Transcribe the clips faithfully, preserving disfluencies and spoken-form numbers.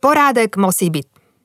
Porádek musí byť.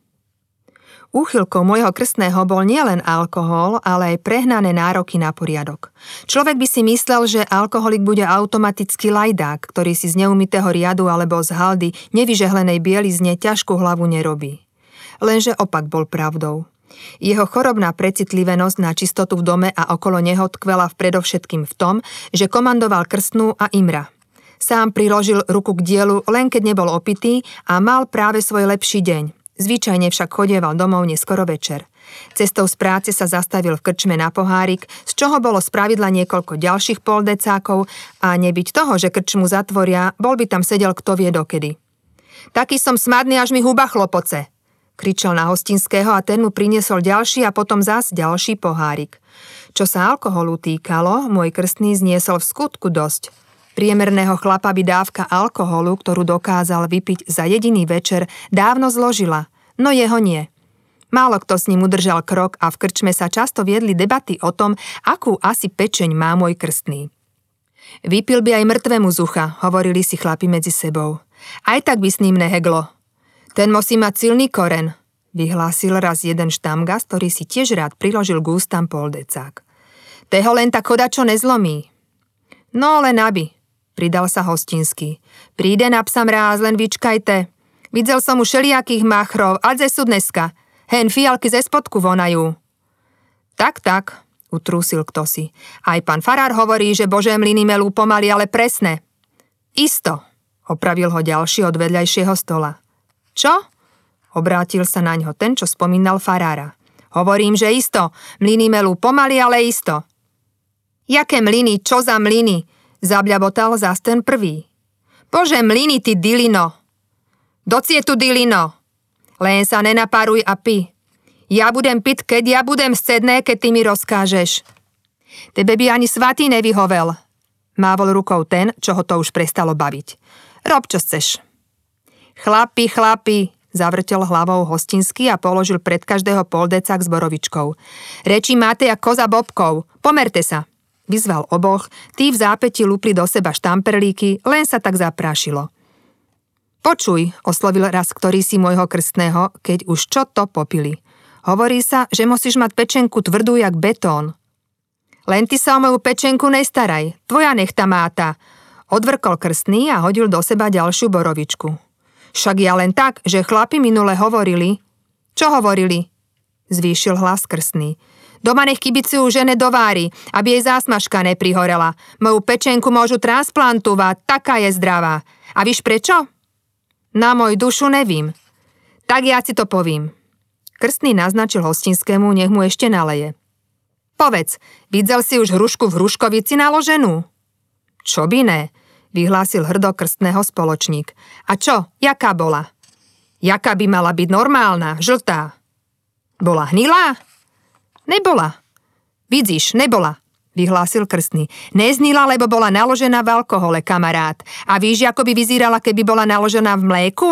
Úchylkou môjho krstného bol nielen alkohol, ale aj prehnané nároky na poriadok. Človek by si myslel, že alkoholik bude automaticky lajdák, ktorý si z neumytého riadu alebo z haldy nevyžehlenej bielizne ťažkú hlavu nerobí. Lenže opak bol pravdou. Jeho chorobná precitlivenosť na čistotu v dome a okolo neho tkvela predovšetkým v tom, že komandoval krstnú a Imra. Sám priložil ruku k dielu, len keď nebol opitý a mal práve svoj lepší deň. Zvyčajne však chodieval domov neskoro večer. Cestou z práce sa zastavil v krčme na pohárik, z čoho bolo spravidla niekoľko ďalších poldecákov a nebyť toho, že krčmu zatvoria, bol by tam sedel kto vie dokedy. Taký som smadný, až mi huba chlopoce, kričal na hostinského a ten mu priniesol ďalší a potom zás ďalší pohárik. Čo sa alkoholu týkalo, môj krstný zniesol v skutku dosť. Priemerného chlapa by dávka alkoholu, ktorú dokázal vypiť za jediný večer, dávno zložila, no jeho nie. Málo kto s ním udržal krok a v krčme sa často viedli debaty o tom, akú asi pečeň má môj krstný. Vypil by aj mŕtvemu z ucha, hovorili si chlapi medzi sebou. Aj tak by s ním neheglo. Ten musí mať silný koren, vyhlásil raz jeden štamgas, ktorý si tiež rád priložil k ústam poldecák. Teho len tak chodačo nezlomí. No len aby, pridal sa hostinský. Príde na psa mráz, len vyčkajte. Videl som už šelijakých machrov, a ze sú dneska. Hen fialky ze spodku vonajú. Tak, tak, utrúsil ktosi. Aj pán farár hovorí, že božé mlyny melú pomaly, ale presne. Isto, opravil ho ďalší od vedľajšieho stola. Čo? Obrátil sa naňho ten, čo spomínal farára. Hovorím, že isto, mlyny melú pomaly, ale isto. Jaké mlyny, čo za mlyny? Zabľabotal zás ten prvý. Bože mlyny, ty dilino. Doci je tu dilino. Len sa nenapáruj a pi. Ja budem piť, keď ja budem scedné, keď ty mi rozkážeš. Tebe by ani svatý nevyhovel. Mávol rukou ten, čo ho to už prestalo baviť. Rob, čo chceš. Chlapi, chlapi, zavrtel hlavou hostinský a položil pred každého poldecák s borovičkou. Reči máte jak koza bobkov. Pomerte sa. Vyzval oboch, tí v zápäti lúpli do seba štamperlíky, len sa tak zaprášilo. Počuj, oslovil raz ktorý si môjho krstného, keď už čo to popili. Hovorí sa, že musíš mať pečenku tvrdú jak betón. Len ty sa o moju pečenku nestaraj, tvoja nechta máta. Odvrkol krstný a hodil do seba ďalšiu borovičku. Však ja len tak, že chlapi minule hovorili. Čo hovorili? Zvýšil hlas krstný. Doma nech kibicujú žene do váry, aby jej zásmažka neprihorela. Moju pečenku môžu transplantovať, taká je zdravá. A víš prečo? Na moju dušu nevím. Tak ja si to povím. Krstný naznačil hostinskému, nech mu ešte naleje. Povedz, videl si už hrušku v hruškovici naloženú? Čo by ne, vyhlásil hrdo krstného spoločník. A čo, jaká bola? Jaká by mala byť normálna, žltá? Bola hnilá? Nebola. Vidíš, nebola, vyhlásil krstný. Neznila, lebo bola naložená v alkohole, kamarát. A víš, ako by vyzerala, keby bola naložená v mléku?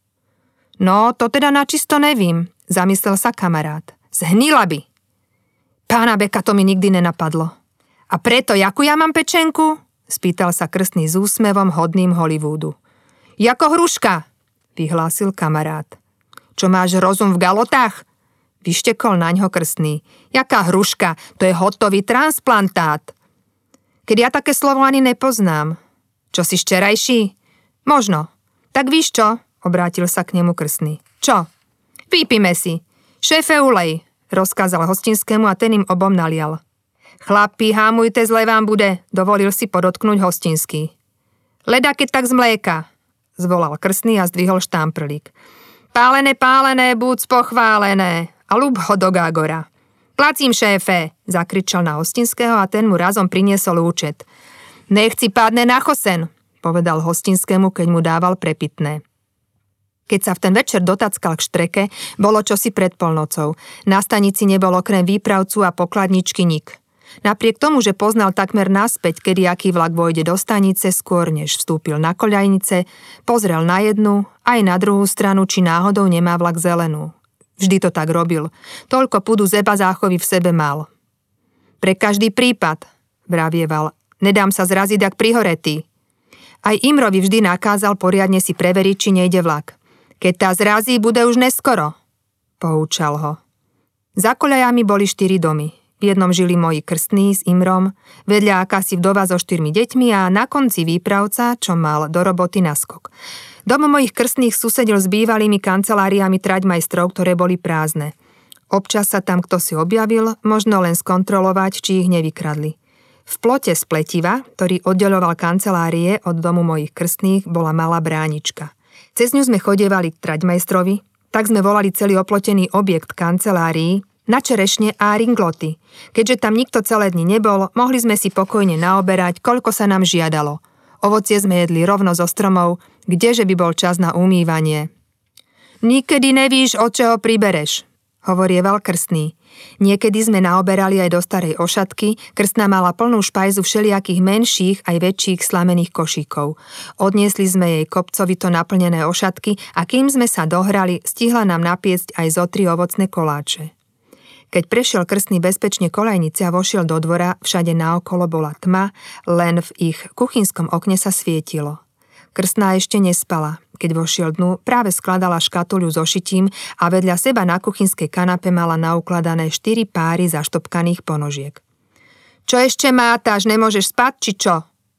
No, to teda načisto nevím, zamyslel sa kamarát. Zhnila by. Pána Beka to mi nikdy nenapadlo. A preto, jakú ja mám pečenku? Spýtal sa krstný s úsmevom hodným Hollywoodu. Jako hruška, vyhlásil kamarát. Čo máš rozum v galotách? Vyštekol naňho krstný. Jaká hruška? To je hotový transplantát. Keď ja také slovo ani nepoznám. Čo si ščerajší? Možno. Tak víš čo? Obrátil sa k nemu krstný. Čo? Vypíme si. Šéfe, ulej, rozkázal hostinskému a ten im obom nalial. Chlapi, hámujte, zle vám bude, dovolil si podotknúť hostinský. Leda keď tak z mléka, zvolal krstný a zdvihol štamprlík. Pálené, pálené, buď pochválené. A ľub ho do Gágora. Placím, šéfe, zakričal na hostinského a ten mu razom priniesol účet. Nechci padne na chosen, povedal hostinskému, keď mu dával prepitné. Keď sa v ten večer dotackal k štreke, bolo čosi pred polnocou. Na stanici nebol okrem výpravcu a pokladničky nik. Napriek tomu, že poznal takmer naspäť, kedy aký vlak vojde do stanice, skôr než vstúpil na koľajnice, pozrel na jednu, aj na druhú stranu, či náhodou nemá vlak zelenú. Vždy to tak robil. Toľko pudu zeba záchovy v sebe mal. Pre každý prípad, vravieval, nedám sa zraziť ak prihoretý. Aj Imrovi vždy nakázal poriadne si preveriť, či nejde vlak. Keď tá zrazí, bude už neskoro, poučal ho. Za koľajami boli štyri domy. V jednom žili moji krstní s Imrom, vedľa akási vdova so štyrmi deťmi a na konci výpravca, čo mal do roboty naskok. Dom mojich krstných susedil s bývalými kanceláriami traďmajstrov, ktoré boli prázdne. Občas sa tam kto si objavil, možno len skontrolovať, či ich nevykradli. V plote z pletiva, ktorý oddeľoval kancelárie od domu mojich krstných, bola malá bránička. Cez ňu sme chodievali k traďmajstrovi, tak sme volali celý oplotený objekt kancelárií na čerešne a ringloty. Keďže tam nikto celé dni nebol, mohli sme si pokojne naoberať, koľko sa nám žiadalo. Ovocie sme jedli rovno zo stromov, kdeže by bol čas na umývanie. Nikedy nevíš, od čoho pribereš, hovorieval krstný. Niekedy sme naoberali aj do starej ošatky, krstná mala plnú špajzu všelijakých menších aj väčších slamených košíkov. Odniesli sme jej kopcovito naplnené ošatky a kým sme sa dohrali, stihla nám napiecť aj zo tri ovocné koláče. Keď prešiel krstný bezpečne kolajnice a vošiel do dvora, všade naokolo bola tma, len v ich kuchynskom okne sa svietilo. Krstná ešte nespala. Keď vošiel dnu, práve skladala škatuľu so šitím a vedľa seba na kuchynskej kanape mala naukladané štyri páry zaštopkaných ponožiek. Čo ešte mátaš, nemôžeš spať, či čo?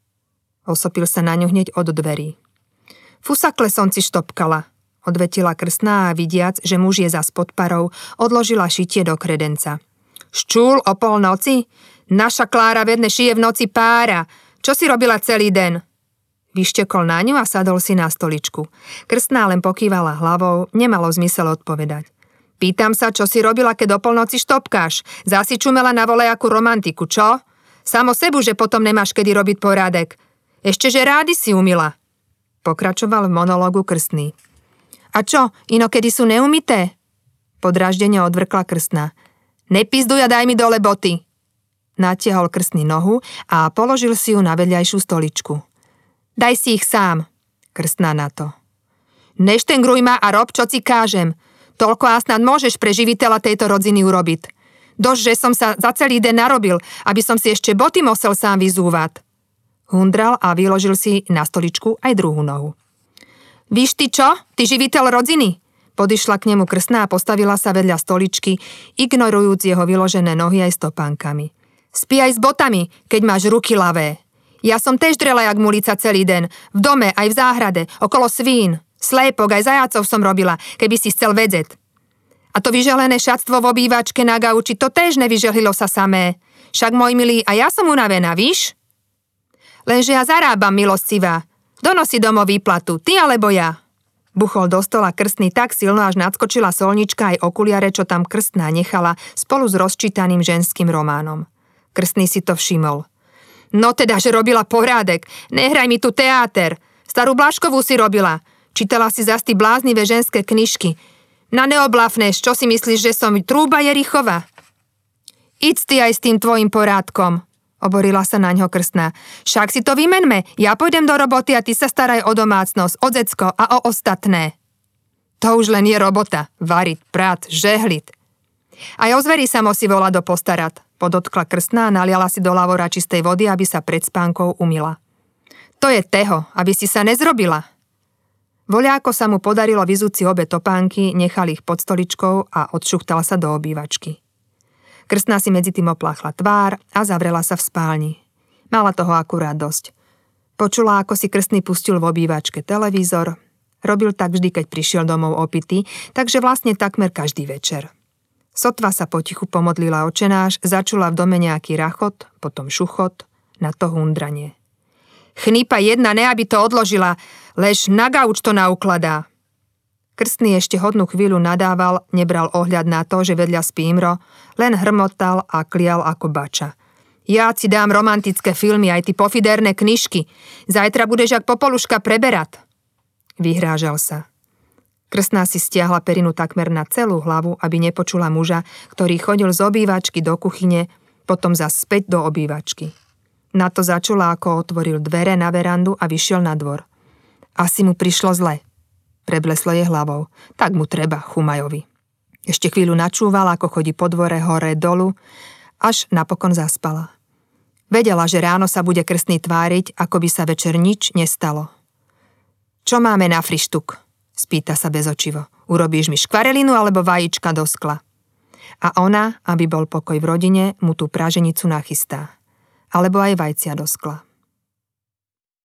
Osopil sa na ňu hneď od dverí. Fusakle som si štopkala, odvetila krstná a vidiac, že muž je zas pod parou, odložila šitie do kredenca. Ščúl o polnoci? Naša Klára vedne šije v noci pára. Čo si robila celý den? Vyštekol na ňu a sadol si na stoličku. Krstná len pokývala hlavou, nemalo zmysel odpovedať. Pýtam sa, čo si robila, keď o polnoci štopkáš. Zasi čumela na volejakú romantiku, čo? Samo sebu, že potom nemáš kedy robiť porádek. Ešte, že rády si umila. Pokračoval v monológu krstný. A čo, inokedy sú neumité? Podráždene odvrkla krstná. Nepizduj a daj mi dole boty. Natiahol krstný nohu a položil si ju na vedľajšiu stoličku. Daj si ich sám, krstná na to. Neštengruj ma a rob, čo ti kážem. Toľko a snad môžeš pre živiteľa tejto rodziny urobiť. Dož, že som sa za celý den narobil, aby som si ešte boty musel sám vyzúvať. Hundral a vyložil si na stoličku aj druhú nohu. Víš ty čo? Ty živiteľ rodziny? Podišla k nemu krstná a postavila sa vedľa stoličky, ignorujúc jeho vyložené nohy aj stopánkami. Spí aj s botami, keď máš ruky ľavé. Ja som tež drela jak mulica celý den, v dome, aj v záhrade, okolo svín, slépok, aj zajacov som robila, keby si chcel vedieť. A to vyželené šatstvo v obývačke na gauči, to tež nevyžehlilo sa samé. Však môj milý, a ja som unavená, víš? Lenže ja zarábam, milostivá. Donosi domov výplatu, ty alebo ja. Buchol do stola krstný tak silno, až nadskočila solnička aj okuliare, čo tam krstná nechala, spolu s rozčítaným ženským románom. Krstný si to všimol. No teda, že robila porádek. Nehraj mi tu teáter. Starú Blažkovú si robila. Čítala si zas ty bláznivé ženské knižky. Na neoblafneš, čo si myslíš, že som trúba Jerichova? Iď ty aj s tým tvojim porádkom, oborila sa na ňo krstná. Však si to vymenme. Ja pôjdem do roboty a ty sa staraj o domácnosť, o decko a o ostatné. To už len je robota. Variť, prát, žehliť. Aj o zveri sa musí volať do postarat. Podotkla krstná a naliala si do lavora čistej vody, aby sa pred spánkou umyla. To je teho, aby si sa nezrobila. Voľáko sa mu podarilo vyzúť si obe topánky, nechal ich pod stoličkou a odšuchtal sa do obývačky. Krstná si medzi tým opláchla tvár a zavrela sa v spálni. Mala toho akurát dosť. Počula, ako si krstný pustil v obývačke televízor. Robil tak vždy, keď prišiel domov opitý, takže vlastne takmer každý večer. Sotva sa potichu pomodlila očenáš, začula v dome nejaký rachot, potom šuchot, na to hundranie. Chnípa jedna, ne aby to odložila, lež na gauč to naukladá. Krstný ešte hodnú chvíľu nadával, nebral ohľad na to, že vedľa spí Imro, len hrmotal a klial ako bača. Ja ti dám romantické filmy, aj ty pofiderné knižky. Zajtra budeš jak popoluška preberať. Vyhrážal sa. Krstná si stiahla perinu takmer na celú hlavu, aby nepočula muža, ktorý chodil z obývačky do kuchyne, potom zas späť do obývačky. Na to začula, ako otvoril dvere na verandu a vyšiel na dvor. Asi mu prišlo zle. Prebleslo jej hlavou. Tak mu treba, Chumajovi. Ešte chvíľu načúvala, ako chodí po dvore hore dolu, až napokon zaspala. Vedela, že ráno sa bude krstný tváriť, ako by sa večer nič nestalo. Čo máme na frištuk? spýta sa bezočivo. Urobíš mi škvarelinu alebo vajíčka do skla? A ona, aby bol pokoj v rodine, mu tú praženicu nachystá. Alebo aj vajcia do skla.